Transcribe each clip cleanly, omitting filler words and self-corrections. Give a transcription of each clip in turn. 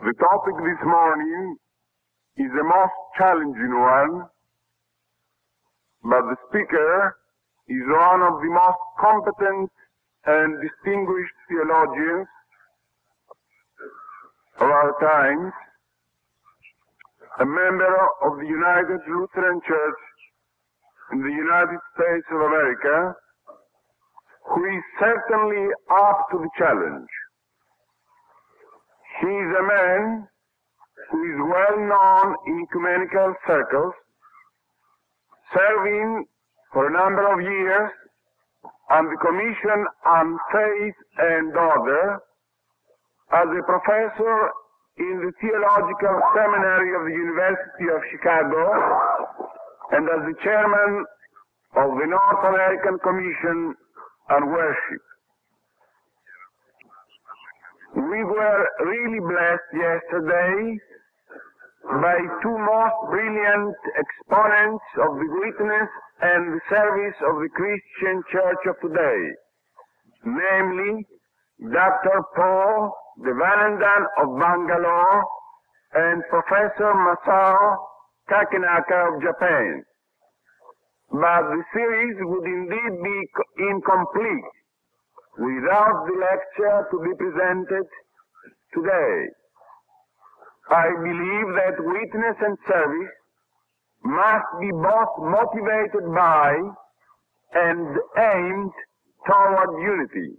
The topic this morning is the most challenging one, but the speaker is one of the most competent and distinguished theologians of our times, a member of the United Lutheran Church in the United States of America, who is certainly up to the challenge. He is a man who is well known in ecumenical circles, serving for a number of years on the Commission on Faith and Order as a professor in the Theological Seminary of the University of Chicago and as the chairman of the North American Commission on Worship. We were really blessed yesterday by two most brilliant exponents of the witness and the service of the Christian Church of today, namely Dr. Paul Devanandan of Bangalore and Professor Masao Takenaka of Japan. But the series would indeed be incomplete without the lecture to be presented today. I believe that witness and service must be both motivated by and aimed toward unity.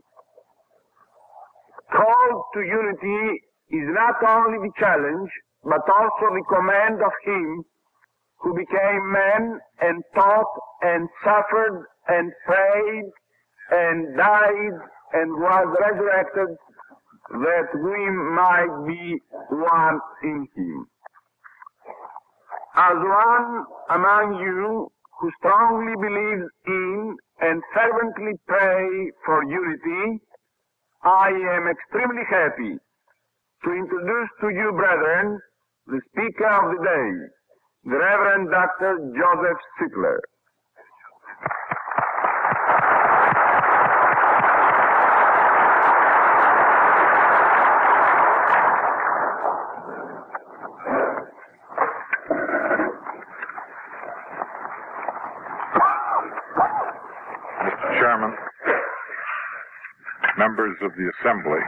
Call to unity is not only the challenge, but also the command of Him who became man and taught and suffered and prayed and died and was resurrected, that we might be one in Him. As one among you who strongly believes in and fervently pray for unity, I am extremely happy to introduce to you, brethren, the speaker of the day, the Reverend Dr. Joseph Sittler. Mr. Chairman, members of the Assembly,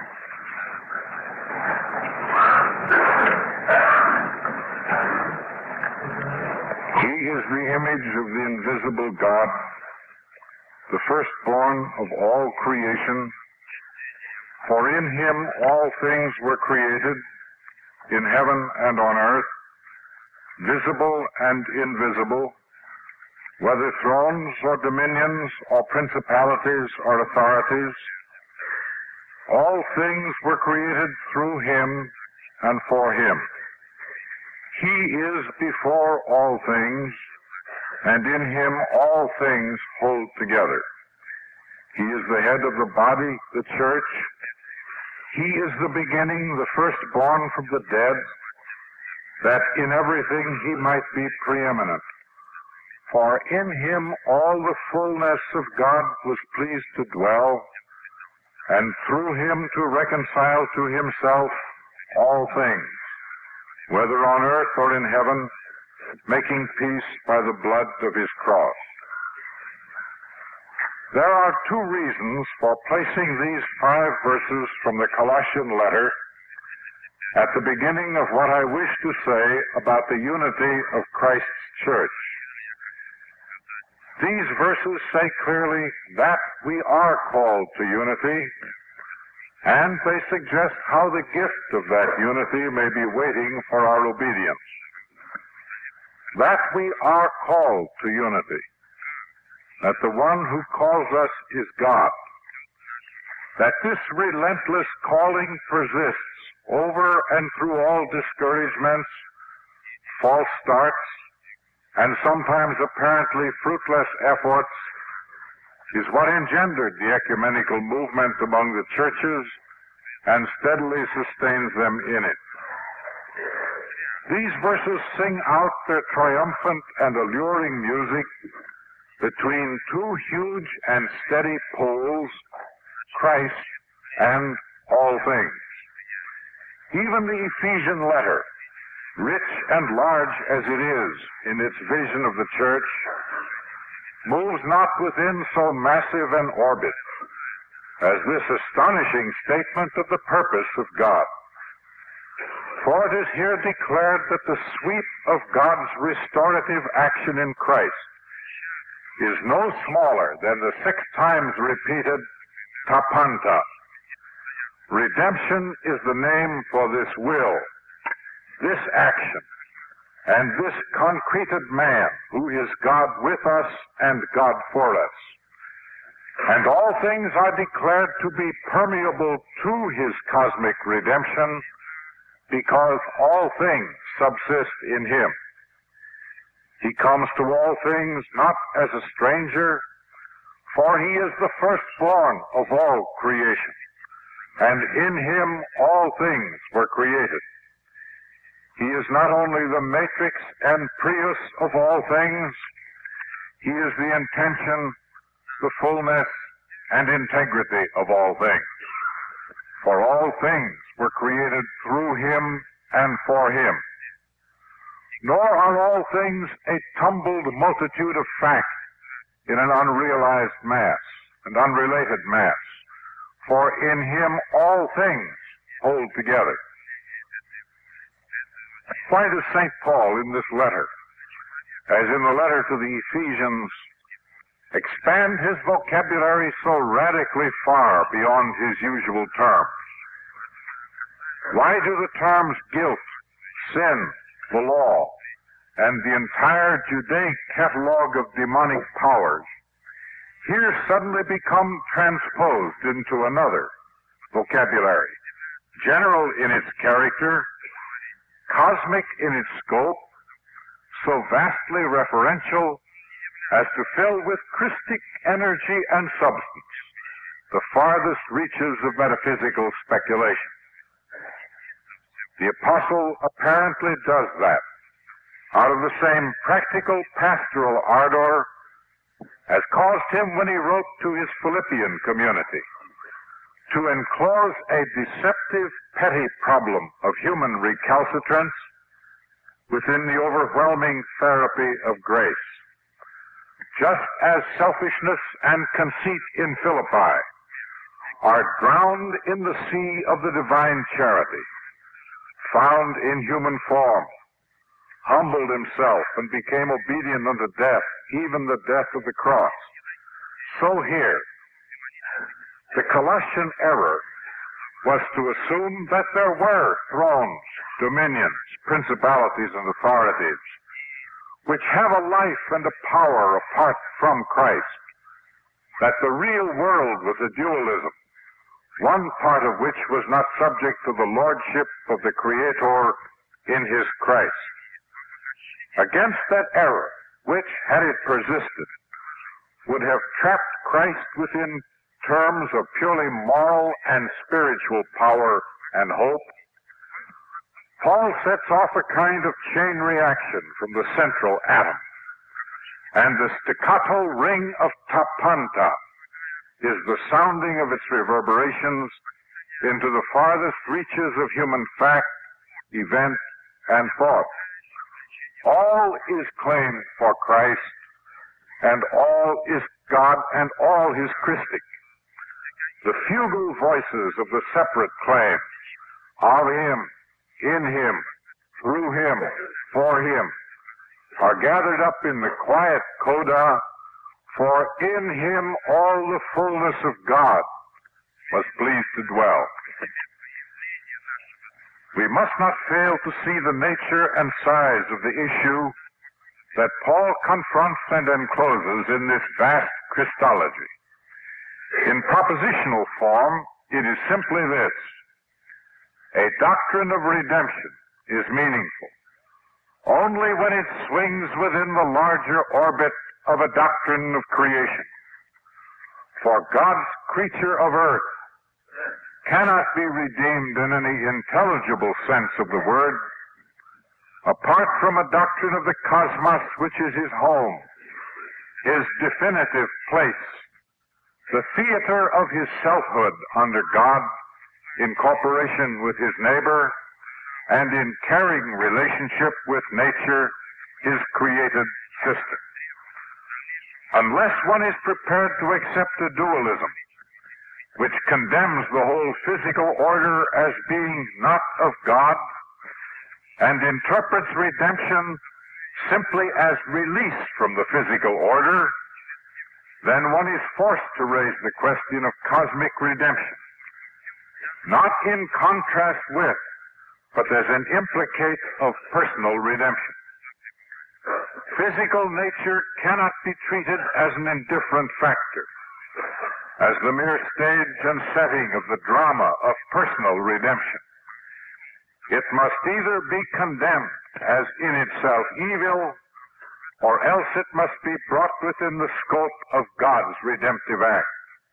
He is the image of the invisible God, the firstborn of all creation. For in Him all things were created, in heaven and on earth, visible and invisible, whether thrones or dominions or principalities or authorities. All things were created through Him and for Him. He is before all things, and in Him all things hold together. He is the head of the body, the church. He is the beginning, the firstborn from the dead, that in everything He might be preeminent. For in Him all the fullness of God was pleased to dwell, and through Him to reconcile to Himself all things, whether on earth or in heaven, making peace by the blood of His cross. There are two reasons for placing these 5 verses from the Colossian letter at the beginning of what I wish to say about the unity of Christ's church. These verses say clearly that we are called to unity, and they suggest how the gift of that unity may be waiting for our obedience. That we are called to unity, that the one who calls us is God, that this relentless calling persists over and through all discouragements, false starts, and sometimes apparently fruitless efforts, is what engendered the ecumenical movement among the churches and steadily sustains them in it. These verses sing out their triumphant and alluring music between two huge and steady poles, Christ and all things. Even the Ephesian letter, rich and large as it is in its vision of the church, moves not within so massive an orbit as this astonishing statement of the purpose of God. For it is here declared that the sweep of God's restorative action in Christ is no smaller than the 6 times repeated tapanta. Redemption is the name for this will, this action, and this concreted man who is God with us and God for us. And all things are declared to be permeable to his cosmic redemption because all things subsist in him. He comes to all things not as a stranger, for he is the firstborn of all creation, and in him all things were created. He is not only the matrix and prius of all things, he is the intention, the fullness, and integrity of all things. For all things were created through him and for him. Nor are all things a tumbled multitude of facts in an unrealized mass, and unrelated mass. For in him all things hold together. Why does St. Paul in this letter, as in the letter to the Ephesians, expand his vocabulary so radically far beyond his usual terms? Why do the terms guilt, sin, the law, and the entire Judaic catalog of demonic powers here suddenly become transposed into another vocabulary, general in its character, cosmic in its scope, so vastly referential as to fill with Christic energy and substance the farthest reaches of metaphysical speculation? The apostle apparently does that out of the same practical pastoral ardor as caused him when he wrote to his Philippian community to enclose a deceptive, petty problem of human recalcitrance within the overwhelming therapy of grace. Just as selfishness and conceit in Philippi are drowned in the sea of the divine charity, found in human form, humbled himself and became obedient unto death, even the death of the cross. So here, the Colossian error was to assume that there were thrones, dominions, principalities, and authorities which have a life and a power apart from Christ, that the real world was a dualism, one part of which was not subject to the lordship of the Creator in his Christ. Against that error, which, had it persisted, would have trapped Christ within terms of purely moral and spiritual power and hope, Paul sets off a kind of chain reaction from the central atom, and the staccato ring of tapanta is the sounding of its reverberations into the farthest reaches of human fact, event, and thought. All is claimed for Christ, and all is God, and all is Christic. The fugal voices of the separate claims of him, in him, through him, for him, are gathered up in the quiet coda, for in him all the fullness of God was pleased to dwell. We must not fail to see the nature and size of the issue that Paul confronts and encloses in this vast Christology. In propositional form, it is simply this: a doctrine of redemption is meaningful only when it swings within the larger orbit of a doctrine of creation. For God's creature of earth cannot be redeemed in any intelligible sense of the word apart from a doctrine of the cosmos, which is his home, his definitive place, the theater of his selfhood under God in cooperation with his neighbor, and in caring relationship with nature, his created sister. Unless one is prepared to accept a dualism, which condemns the whole physical order as being not of God, and interprets redemption simply as release from the physical order, then one is forced to raise the question of cosmic redemption, not in contrast with, but as an implicate of personal redemption. Physical nature cannot be treated as an indifferent factor, as the mere stage and setting of the drama of personal redemption. It must either be condemned as in itself evil, or else it must be brought within the scope of God's redemptive act.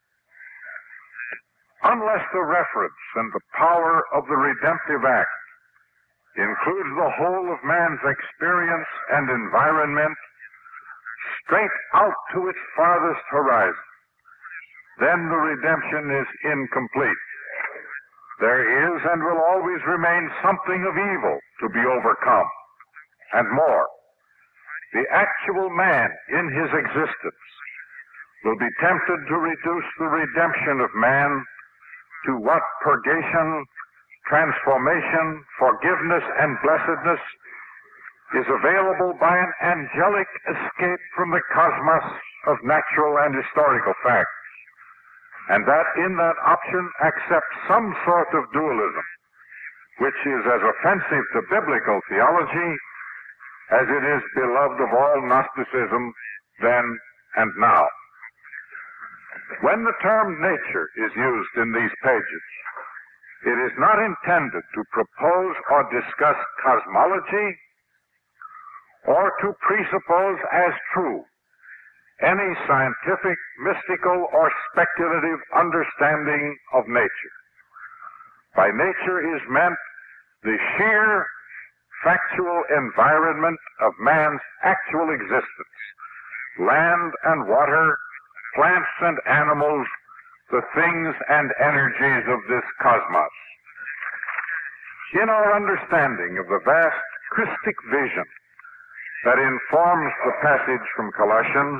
Unless the reference and the power of the redemptive act includes the whole of man's experience and environment straight out to its farthest horizon, then the redemption is incomplete. There is and will always remain something of evil to be overcome, and more. The actual man in his existence will be tempted to reduce the redemption of man to what purgation, transformation, forgiveness, and blessedness is available by an angelic escape from the cosmos of natural and historical facts, and that in that option accept some sort of dualism, which is as offensive to biblical theology as it is beloved of all Gnosticism then and now. When the term nature is used in these pages, it is not intended to propose or discuss cosmology or to presuppose as true any scientific, mystical, or speculative understanding of nature. By nature is meant the sheer factual environment of man's actual existence, land and water, plants and animals, the things and energies of this cosmos. In our understanding of the vast Christic vision that informs the passage from Colossians,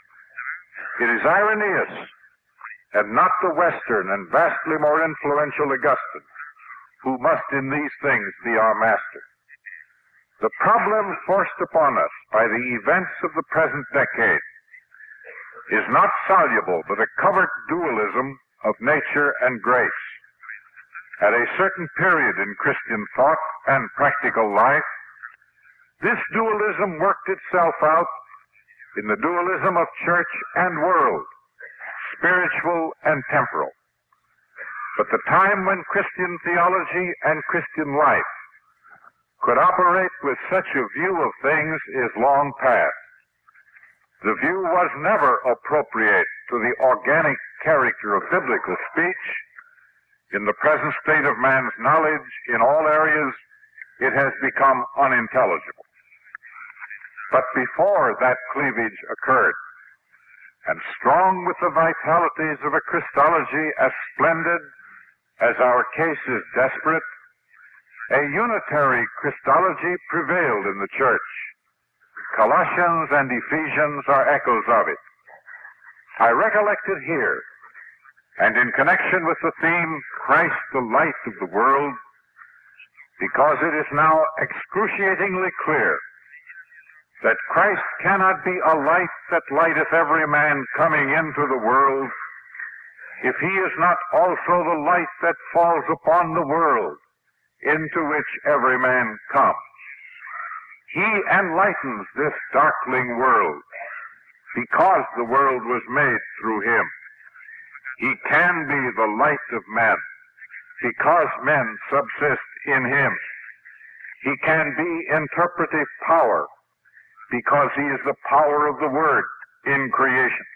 it is Irenaeus, and not the Western and vastly more influential Augustine, who must in these things be our master. The problem forced upon us by the events of the present decade is not soluble but a covert dualism of nature and grace. At a certain period in Christian thought and practical life, this dualism worked itself out in the dualism of church and world, spiritual and temporal. But the time when Christian theology and Christian life could operate with such a view of things is long past. The view was never appropriate to the organic character of biblical speech. In the present state of man's knowledge in all areas, it has become unintelligible. But before that cleavage occurred, and strong with the vitalities of a Christology as splendid as our case is desperate, a unitary Christology prevailed in the church. Colossians and Ephesians are echoes of it. I recollect it here, and in connection with the theme, Christ the light of the world, because it is now excruciatingly clear that Christ cannot be a light that lighteth every man coming into the world if he is not also the light that falls upon the world into which every man comes. He enlightens this darkling world because the world was made through him. He can be the light of men because men subsist in him. He can be interpretive power because he is the power of the Word in creation.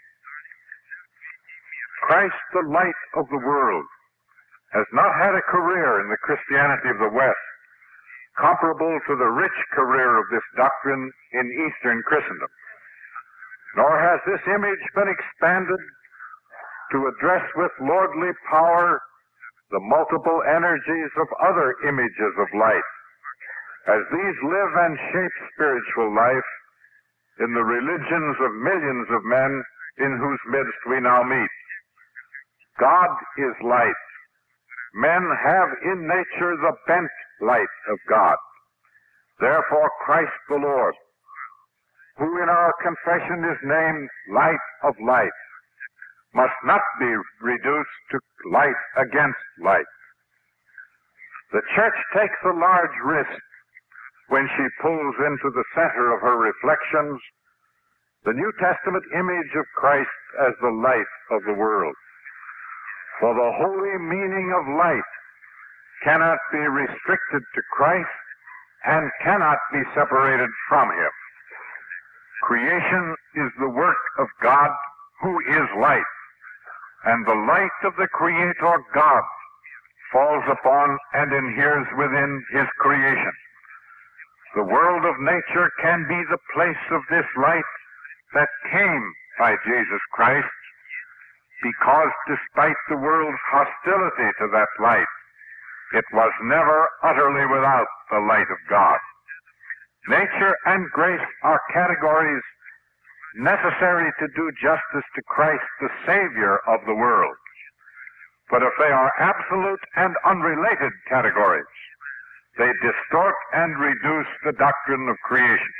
Christ, the light of the world, has not had a career in the Christianity of the West comparable to the rich career of this doctrine in Eastern Christendom, nor has this image been expanded to address with lordly power the multiple energies of other images of light, as these live and shape spiritual life in the religions of millions of men in whose midst we now meet. God is light. Men have in nature the bent light of God. Therefore Christ the Lord, who in our confession is named Light of Light, must not be reduced to light against light. The church takes a large risk when she pulls into the center of her reflections the New Testament image of Christ as the light of the world. For the holy meaning of light cannot be restricted to Christ and cannot be separated from him. Creation is the work of God, who is light, and the light of the Creator God falls upon and inheres within his creation. The world of nature can be the place of this light that came by Jesus Christ, because despite the world's hostility to that light, it was never utterly without the light of God. Nature and grace are categories necessary to do justice to Christ, the Savior of the world. But if they are absolute and unrelated categories, they distort and reduce the doctrine of creation.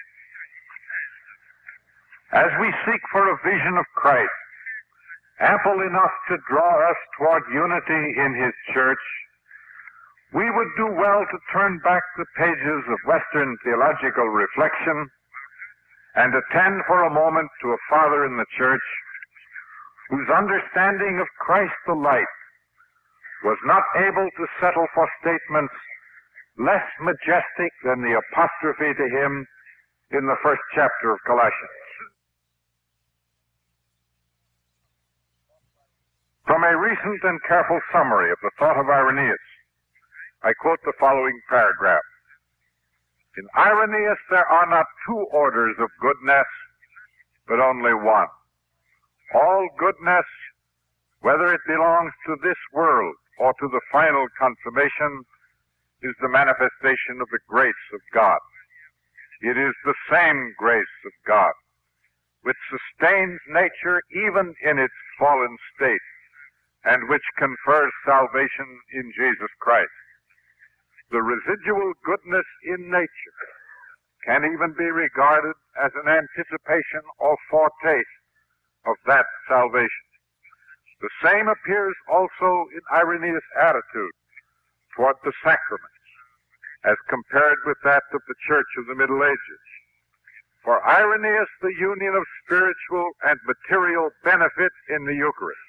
As we seek for a vision of Christ, ample enough to draw us toward unity in his church, we would do well to turn back the pages of Western theological reflection and attend for a moment to a father in the church whose understanding of Christ the light was not able to settle for statements less majestic than the apostrophe to him in the first chapter of Colossians. From a recent and careful summary of the thought of Irenaeus, I quote the following paragraph. In Irenaeus there are not two orders of goodness, but only one. All goodness, whether it belongs to this world or to the final consummation, is the manifestation of the grace of God. It is the same grace of God which sustains nature even in its fallen state, and which confers salvation in Jesus Christ. The residual goodness in nature can even be regarded as an anticipation or foretaste of that salvation. The same appears also in Irenaeus' attitude toward the sacraments, as compared with that of the Church of the Middle Ages. For Irenaeus, the union of spiritual and material benefit in the Eucharist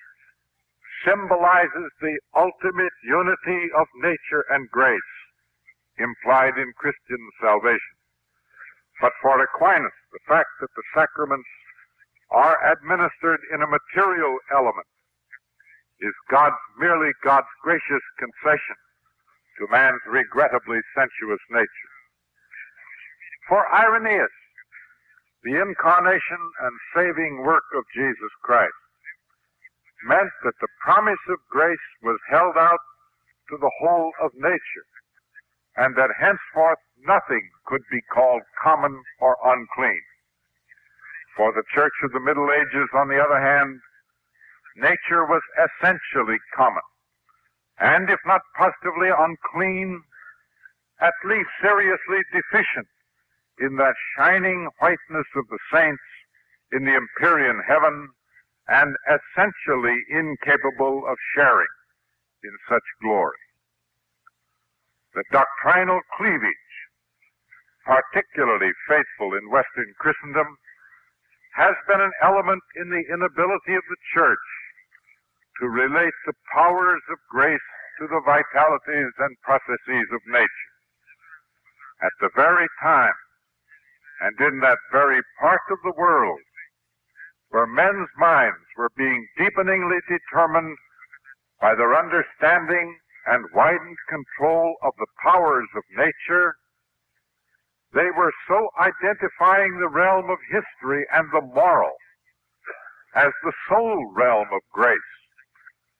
symbolizes the ultimate unity of nature and grace implied in Christian salvation. But for Aquinas, the fact that the sacraments are administered in a material element is merely God's gracious concession to man's regrettably sensuous nature. For Irenaeus, the incarnation and saving work of Jesus Christ meant that the promise of grace was held out to the whole of nature, and that henceforth nothing could be called common or unclean. For the Church of the Middle Ages, on the other hand, nature was essentially common, and if not positively unclean, at least seriously deficient in that shining whiteness of the saints in the empyrean heaven, and essentially incapable of sharing in such glory. The doctrinal cleavage, particularly faithful in Western Christendom, has been an element in the inability of the Church to relate the powers of grace to the vitalities and processes of nature. At the very time, and in that very part of the world, where men's minds were being deepeningly determined by their understanding and widened control of the powers of nature, they were so identifying the realm of history and the moral as the sole realm of grace,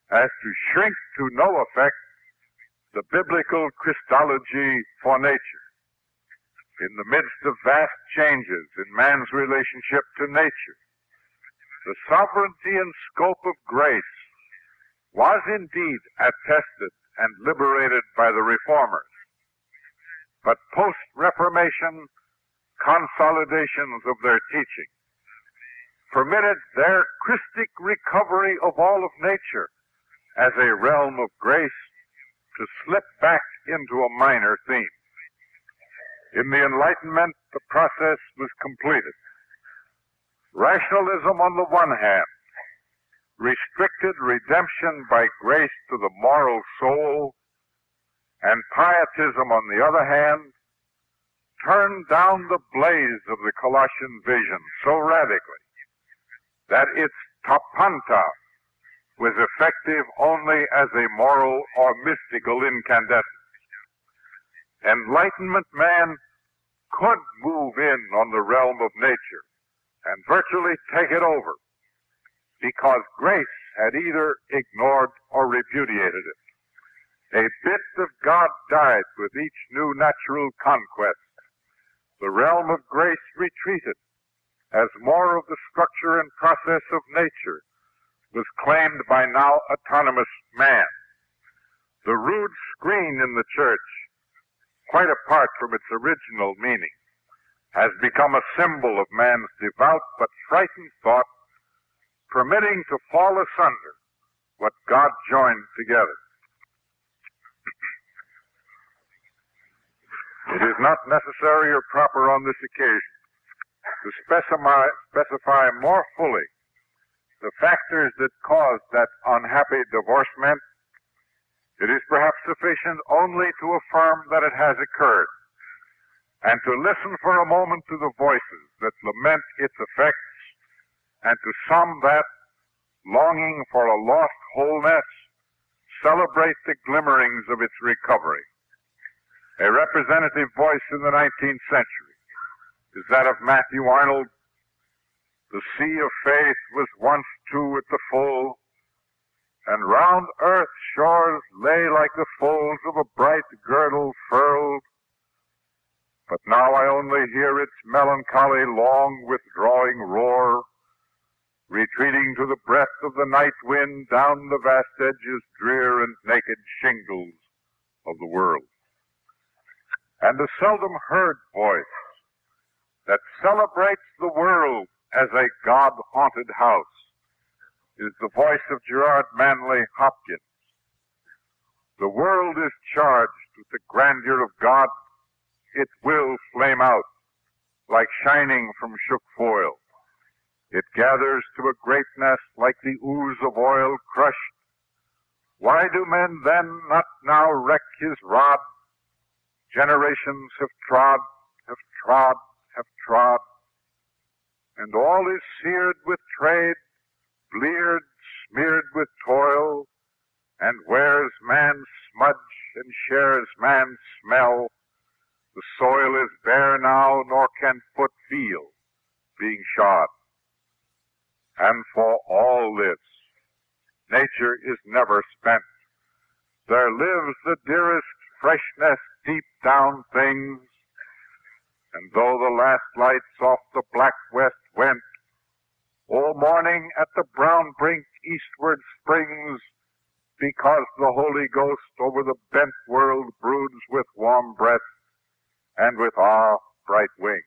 as to shrink to no effect the biblical Christology for nature. In the midst of vast changes in man's relationship to nature, the sovereignty and scope of grace was indeed attested and liberated by the Reformers. But post-Reformation consolidations of their teaching permitted their Christic recovery of all of nature as a realm of grace to slip back into a minor theme. In the Enlightenment, the process was completed. Rationalism on the one hand restricted redemption by grace to the moral soul, and pietism on the other hand turned down the blaze of the Colossian vision so radically that its tapanta was effective only as a moral or mystical incandescence. Enlightenment man could move in on the realm of nature and virtually take it over, because grace had either ignored or repudiated it. A bit of God died with each new natural conquest. The realm of grace retreated as more of the structure and process of nature was claimed by now autonomous man. The rude screen in the church, quite apart from its original meaning, has become a symbol of man's devout but frightened thought, permitting to fall asunder what God joined together. It is not necessary or proper on this occasion to specify more fully the factors that caused that unhappy divorcement. It is perhaps sufficient only to affirm that it has occurred, and to listen for a moment to the voices that lament its effects, and to some that, longing for a lost wholeness, celebrate the glimmerings of its recovery. A representative voice in the 19th century is that of Matthew Arnold. The sea of faith was once two at the full, and round earth's shores lay like the folds of a bright girdle furled. But now I only hear its melancholy, long withdrawing roar, retreating to the breath of the night wind down the vast edges, drear and naked shingles of the world. And a seldom heard voice that celebrates the world as a God-haunted house is the voice of Gerard Manley Hopkins. The world is charged with the grandeur of God. It will flame out like shining from shook foil. It gathers to a greatness like the ooze of oil crushed. Why do men then not now wreck his rod? Generations have trod, and all is seared with trade, bleared, smeared with toil, and wears man's smudge and shares man's smell. The soil is bare now, nor can foot feel, being shod. And for all this, nature is never spent. There lives the dearest freshness deep down things, and though the last lights off the black west went, all morning at the brown brink eastward springs, because the Holy Ghost over the bent world broods with warm breath and with bright wings.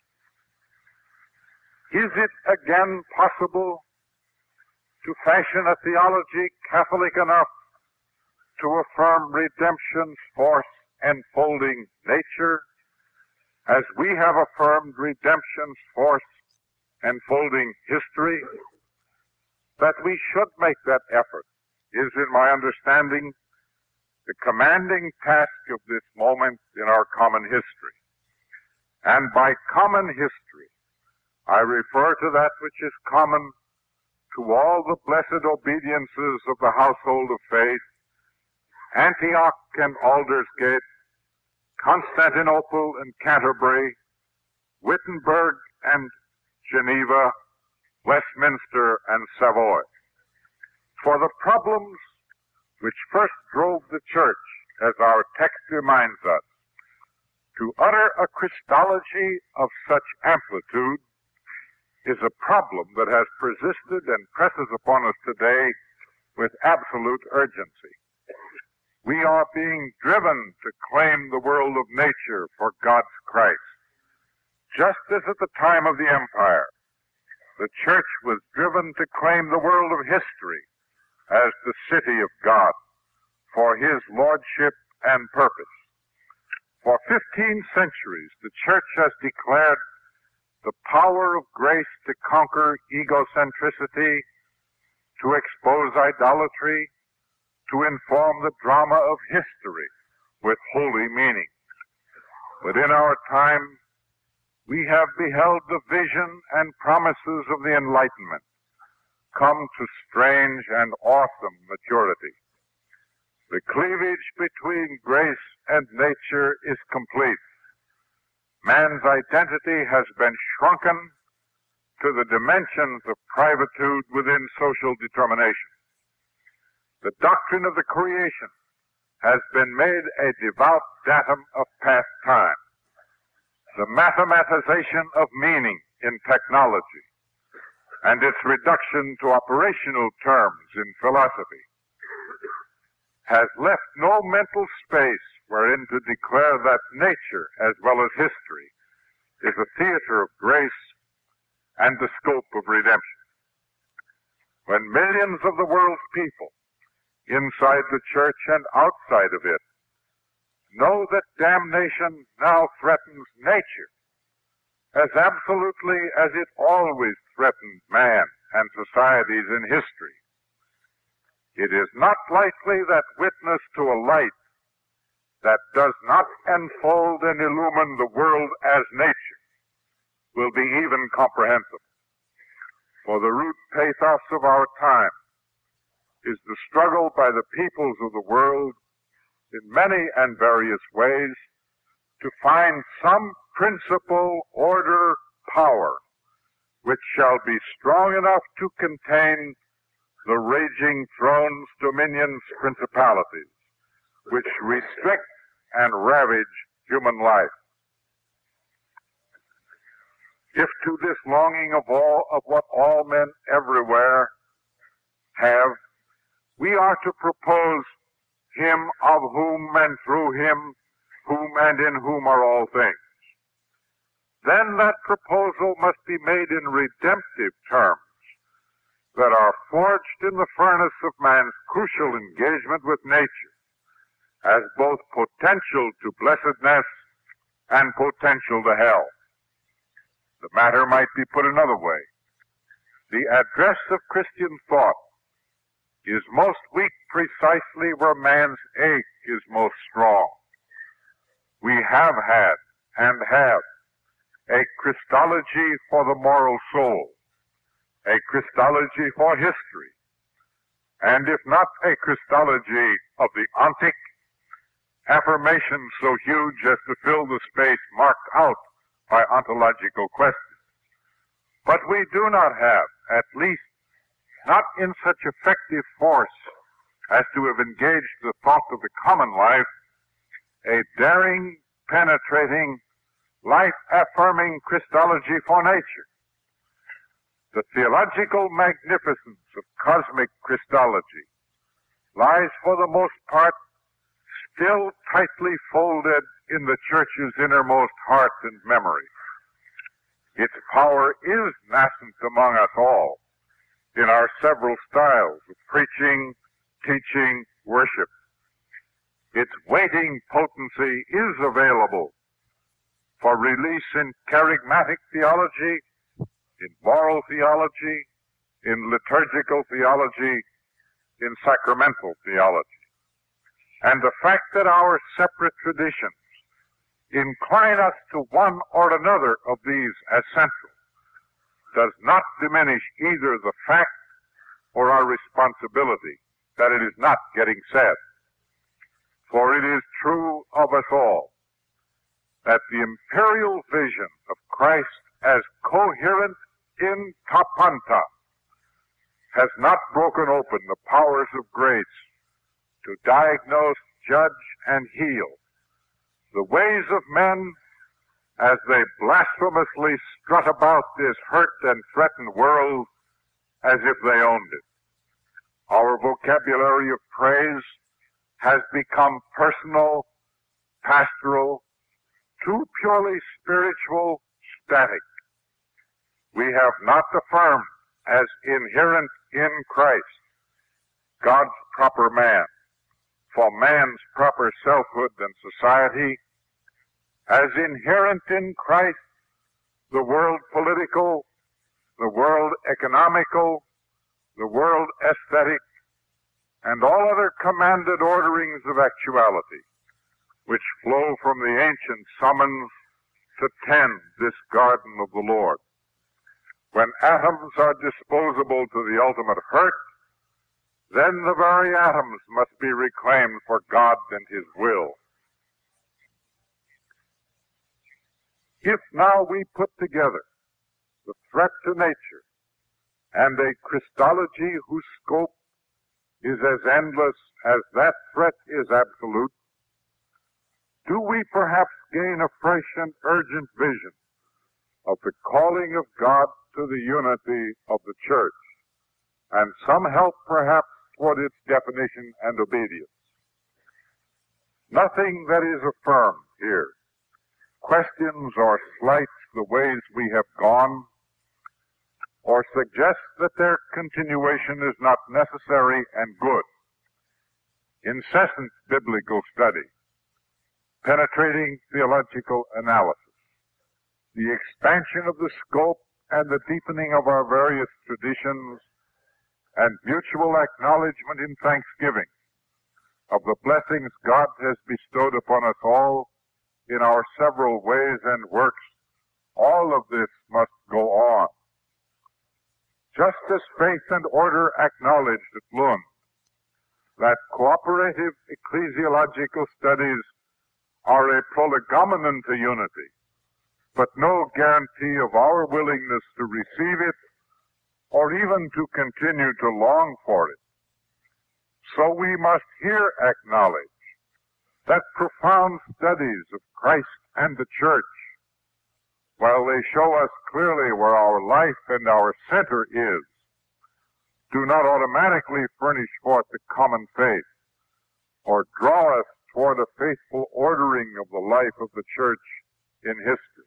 Is it again possible to fashion a theology Catholic enough to affirm redemption's force enfolding nature, as we have affirmed redemption's force enfolding history? That we should make that effort is, in my understanding, the commanding task of this moment in our common history. And by common history, I refer to that which is common to all the blessed obediences of the household of faith, Antioch and Aldersgate, Constantinople and Canterbury, Wittenberg and Geneva, Westminster and Savoy. For the problems which first drove the church, as our text reminds us, to utter a Christology of such amplitude is a problem that has persisted and presses upon us today with absolute urgency. We are being driven to claim the world of nature for God's Christ, just as at the time of the empire, the church was driven to claim the world of history as the city of God for his lordship and purpose. For 15 centuries, the church has declared the power of grace to conquer egocentricity, to expose idolatry, to inform the drama of history with holy meaning. But in our time, we have beheld the vision and promises of the Enlightenment come to strange and awesome maturity. The cleavage between grace and nature is complete. Man's identity has been shrunken to the dimensions of privatude within social determination. The doctrine of the creation has been made a devout datum of past time. The mathematization of meaning in technology and its reduction to operational terms in philosophy has left no mental space wherein to declare that nature, as well as history, is a theater of grace and the scope of redemption. When millions of the world's people, inside the church and outside of it, know that damnation now threatens nature as absolutely as it always threatened man and societies in history, it is not likely that witness to a light that does not enfold and illumine the world as nature will be even comprehensible. For the root pathos of our time is the struggle by the peoples of the world in many and various ways to find some principle, order, power, which shall be strong enough to contain the raging thrones, dominions, principalities, which restrict and ravage human life. If to this longing of what all men everywhere have, we are to propose him of whom and through him, whom and in whom are all things, then that proposal must be made in redemptive terms that are forged in the furnace of man's crucial engagement with nature as both potential to blessedness and potential to hell. The matter might be put another way. The address of Christian thought is most weak precisely where man's ache is most strong. We have had and have a Christology for the moral soul, a Christology for history, and if not a Christology of the ontic, affirmations so huge as to fill the space marked out by ontological questions. But we do not have, at least not in such effective force as to have engaged the thought of the common life, a daring, penetrating, life-affirming Christology for nature. The theological magnificence of cosmic Christology lies for the most part still tightly folded in the church's innermost heart and memory. Its power is nascent among us all in our several styles of preaching, teaching, worship. Its waiting potency is available for release in charismatic theology, in moral theology, in liturgical theology, in sacramental theology. And the fact that our separate traditions incline us to one or another of these as central does not diminish either the fact or our responsibility that it is not getting said. For it is true of us all that the imperial vision of Christ as coherent in tapanta has not broken open the powers of grace to diagnose, judge, and heal the ways of men as they blasphemously strut about this hurt and threatened world as if they owned it. Our vocabulary of praise has become personal, pastoral, too purely spiritual, static. We have not affirmed as inherent in Christ God's proper man, for man's proper selfhood and society, as inherent in Christ the world political, the world economical, the world aesthetic, and all other commanded orderings of actuality, which flow from the ancient summons to tend this garden of the Lord. When atoms are disposable to the ultimate hurt, then the very atoms must be reclaimed for God and His will. If now we put together the threat to nature and a Christology whose scope is as endless as that threat is absolute, do we perhaps gain a fresh and urgent vision of the calling of God to the unity of the church, and some help perhaps toward its definition and obedience? Nothing that is affirmed here questions or slights the ways we have gone, or suggests that their continuation is not necessary and good. Incessant biblical study, penetrating theological analysis, the expansion of the scope and the deepening of our various traditions, and mutual acknowledgement in thanksgiving of the blessings God has bestowed upon us all in our several ways and works, all of this must go on. Just as faith and order acknowledged at Lund that cooperative ecclesiological studies are a prolegomenon to unity, but no guarantee of our willingness to receive it or even to continue to long for it, so we must here acknowledge that profound studies of Christ and the church, while they show us clearly where our life and our center is, do not automatically furnish forth the common faith or draw us toward a faithful ordering of the life of the church in history.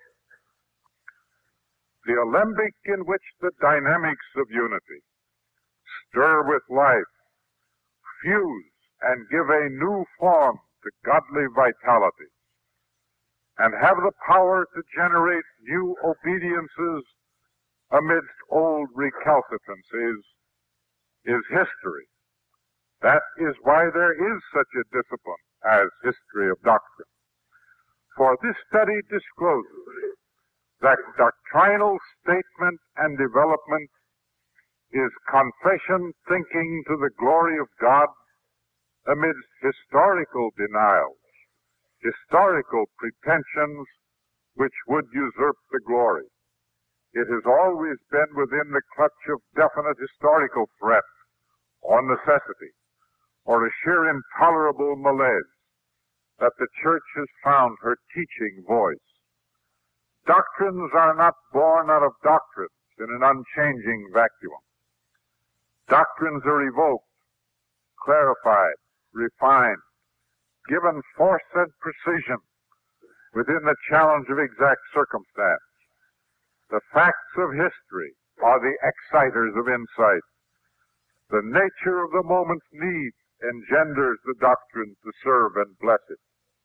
The alembic in which the dynamics of unity stir with life, fuse, and give a new form to godly vitality, and have the power to generate new obediences amidst old recalcitrancies, is history. That is why there is such a discipline as history of doctrine. For this study discloses that doctrinal statement and development is confession thinking to the glory of God amidst historical denials, historical pretensions which would usurp the glory. It has always been within the clutch of definite historical threat or necessity or a sheer intolerable malaise that the church has found her teaching voice. Doctrines are not born out of doctrines in an unchanging vacuum. Doctrines are evoked, clarified, refined, given force and precision within the challenge of exact circumstance. The facts of history are the exciters of insight. The nature of the moment's need engenders the doctrine to serve and bless it.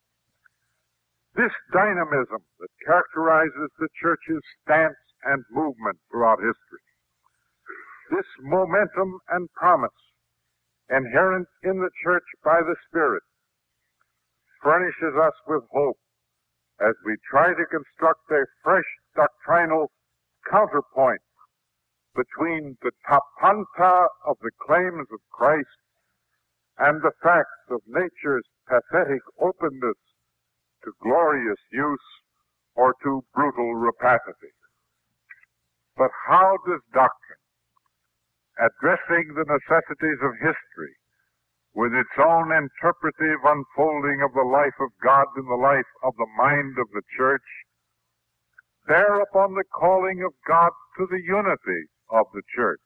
This dynamism that characterizes the church's stance and movement throughout history, this momentum and promise inherent in the church by the Spirit, furnishes us with hope as we try to construct a fresh doctrinal counterpoint between the tapanta of the claims of Christ and the facts of nature's pathetic openness to glorious use or to brutal rapacity. But how does doctrine, addressing the necessities of history, with its own interpretive unfolding of the life of God in the life of the mind of the church, bear upon the calling of God to the unity of the church.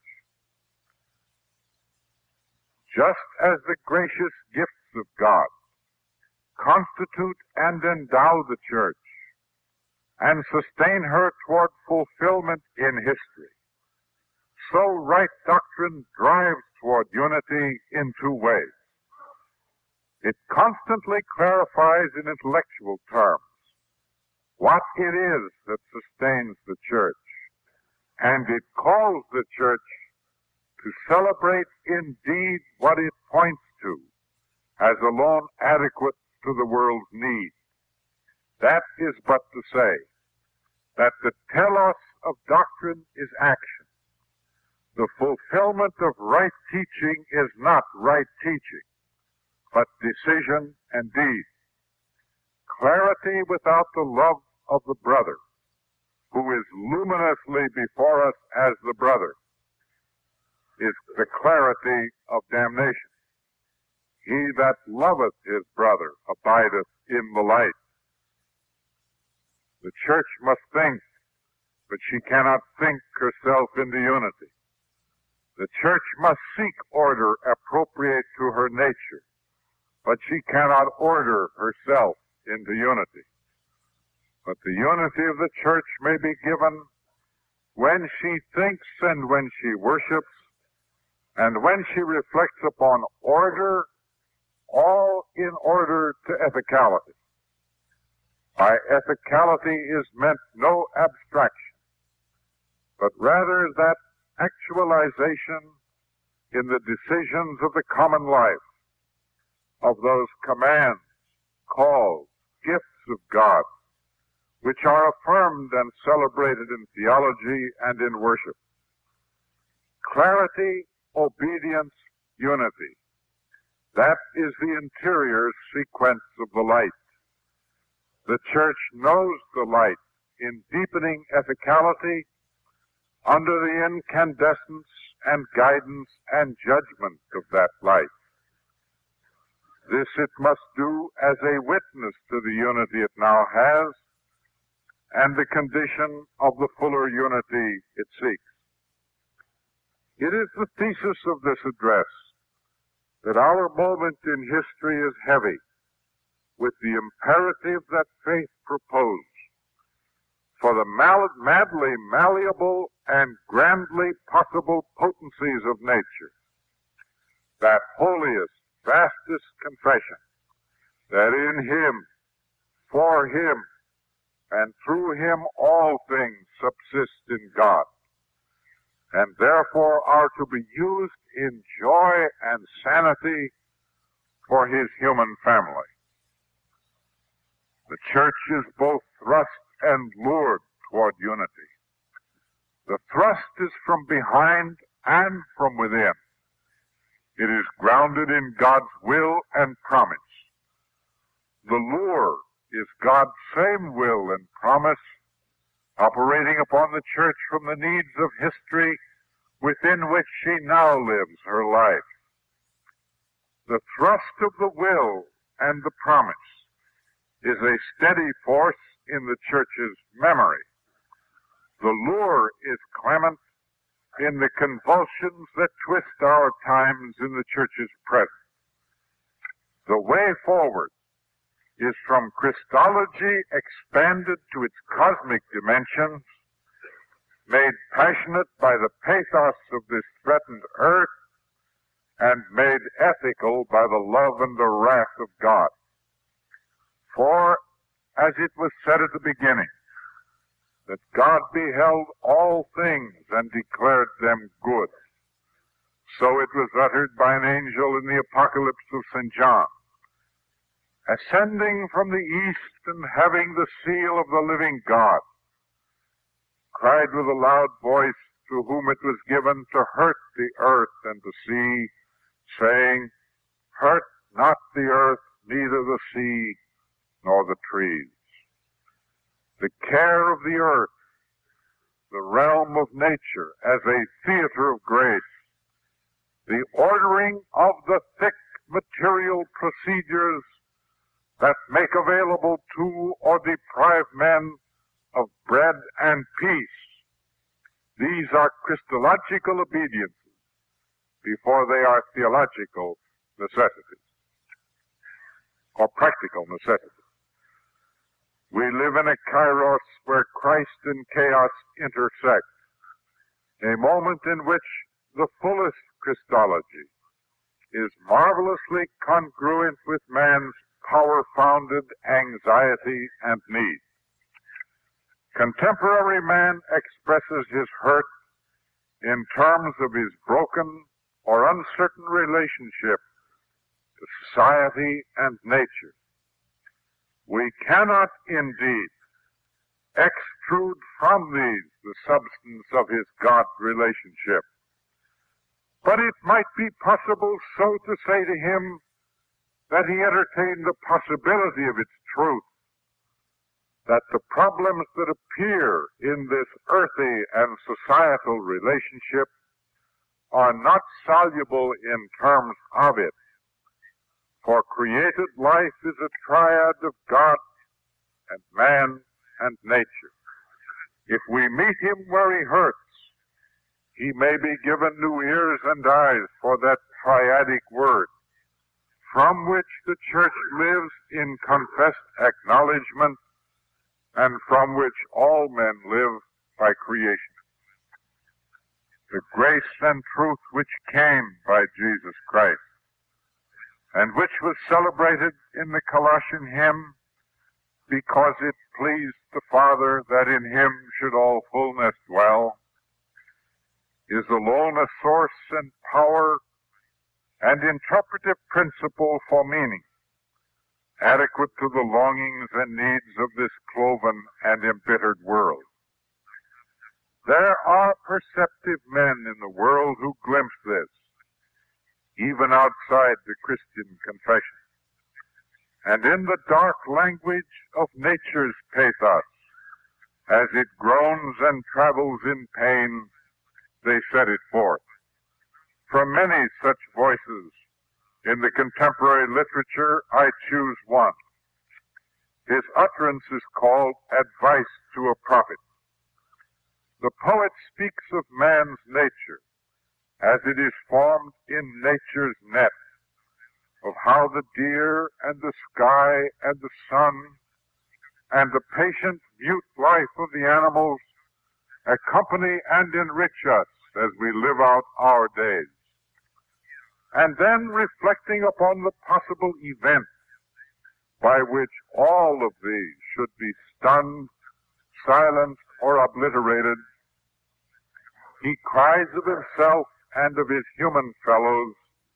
Just as the gracious gifts of God constitute and endow the church and sustain her toward fulfillment in history, so right doctrine drives toward unity in two ways. It constantly clarifies in intellectual terms what it is that sustains the church, and it calls the church to celebrate indeed what it points to as alone adequate to the world's need. That is but to say that the telos of doctrine is action. The fulfillment of right teaching is not right teaching, but decision and deed. Clarity without the love of the brother, who is luminously before us as the brother, is the clarity of damnation. He that loveth his brother abideth in the light. The church must think, but she cannot think herself into unity. The church must seek order appropriate to her nature, but she cannot order herself into unity. But the unity of the church may be given when she thinks and when she worships, and when she reflects upon order, all in order to ethicality. By ethicality is meant no abstraction, but rather that actualization in the decisions of the common life of those commands, calls, gifts of God, which are affirmed and celebrated in theology and in worship. Clarity, obedience, unity. That is the interior sequence of the light. The church knows the light in deepening ethicality under the incandescence and guidance and judgment of that light. This it must do as a witness to the unity it now has and the condition of the fuller unity it seeks. It is the thesis of this address that our moment in history is heavy with the imperative that faith proposed for the madly malleable and grandly possible potencies of nature, that holiest, vastest confession that in Him, for Him, and through Him all things subsist in God, and therefore are to be used in joy and sanity for His human family. The church is both thrust and lured toward unity. The thrust is from behind and from within. It is grounded in God's will and promise. The lure is God's same will and promise, operating upon the church from the needs of history within which she now lives her life. The thrust of the will and the promise is a steady force in the church's memory. The lure is clement in the convulsions that twist our times in the church's present. The way forward is from Christology expanded to its cosmic dimensions, made passionate by the pathos of this threatened earth, and made ethical by the love and the wrath of God. For, as it was said at the beginning, that God beheld all things and declared them good, so it was uttered by an angel in the Apocalypse of St. John, ascending from the east and having the seal of the living God, cried with a loud voice to whom it was given to hurt the earth and the sea, saying, Hurt not the earth, neither the sea, nor the trees. The care of the earth, the realm of nature as a theater of grace, the ordering of the thick material procedures that make available to or deprive men of bread and peace. These are Christological obediences before they are theological necessities or practical necessities. We live in a kairos where Christ and chaos intersect, a moment in which the fullest Christology is marvelously congruent with man's power-founded anxiety and need. Contemporary man expresses his hurt in terms of his broken or uncertain relationship to society and nature. We cannot indeed extrude from these the substance of his God relationship, but it might be possible so to say to him that he entertained the possibility of its truth, that the problems that appear in this earthy and societal relationship are not soluble in terms of it. For created life is a triad of God and man and nature. If we meet him where he hurts, he may be given new ears and eyes for that triadic word, from which the church lives in confessed acknowledgement, and from which all men live by creation. The grace and truth which came by Jesus Christ, and which was celebrated in the Colossian hymn, because it pleased the Father that in him should all fullness dwell, is alone a source and power and interpretive principle for meaning, adequate to the longings and needs of this cloven and embittered world. There are perceptive men in the world who glimpse this, even outside the Christian confession. And in the dark language of nature's pathos, as it groans and travels in pain, they set it forth. From many such voices in the contemporary literature, I choose one. His utterance is called Advice to a Prophet. The poet speaks of man's nature as it is formed in nature's net, of how the deer and the sky and the sun and the patient, mute life of the animals accompany and enrich us as we live out our days. And then reflecting upon the possible event by which all of these should be stunned, silenced, or obliterated, he cries of himself and of his human fellows,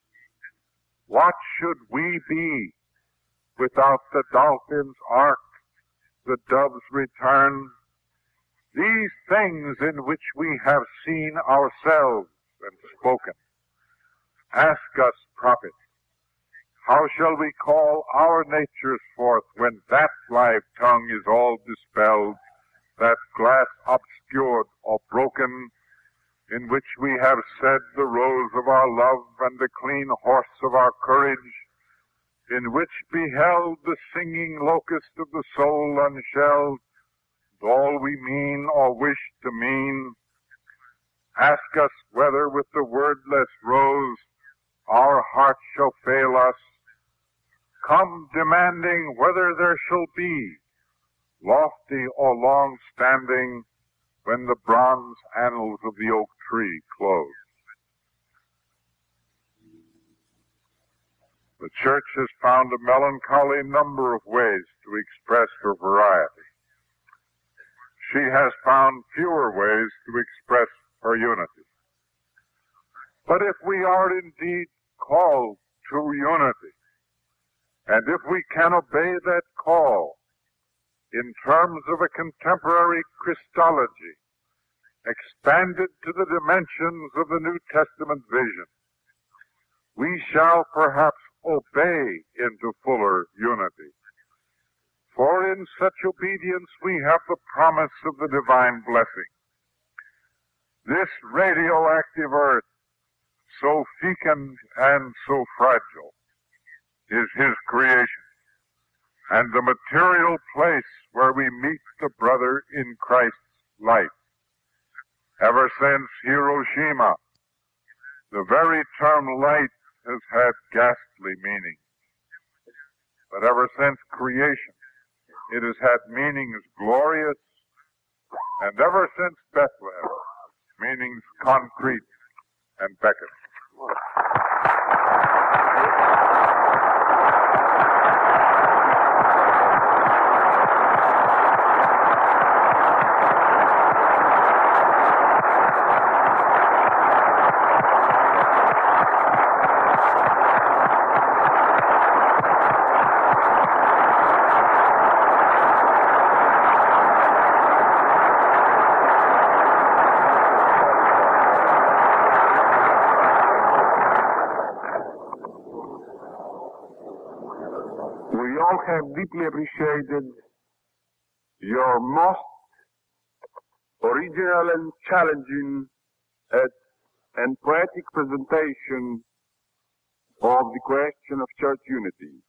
what should we be without the dolphin's ark, the dove's return, these things in which we have seen ourselves and spoken? Ask us, prophets, how shall we call our natures forth when that live tongue is all dispelled, that glass obscured or broken, in which we have said the rose of our love and the clean horse of our courage, in which beheld the singing locust of the soul unshelled, and all we mean or wish to mean? Ask us whether with the wordless rose our hearts shall fail us, come demanding whether there shall be, lofty or long-standing, when the bronze annals of the oak tree close. The church has found a melancholy number of ways to express her variety. She has found fewer ways to express her unity. But if we are indeed called to unity, and if we can obey that call in terms of a contemporary Christology, expanded to the dimensions of the New Testament vision, we shall perhaps obey into fuller unity. For in such obedience we have the promise of the divine blessing. This radioactive earth, so fecund and so fragile, is His creation, and the material place where we meet the brother in Christ's life. Ever since Hiroshima, the very term light has had ghastly meaning. But ever since creation, it has had meanings glorious, and ever since Bethlehem, meanings concrete and beckoning. We all have deeply appreciated your most original and challenging and poetic presentation of the question of church unity.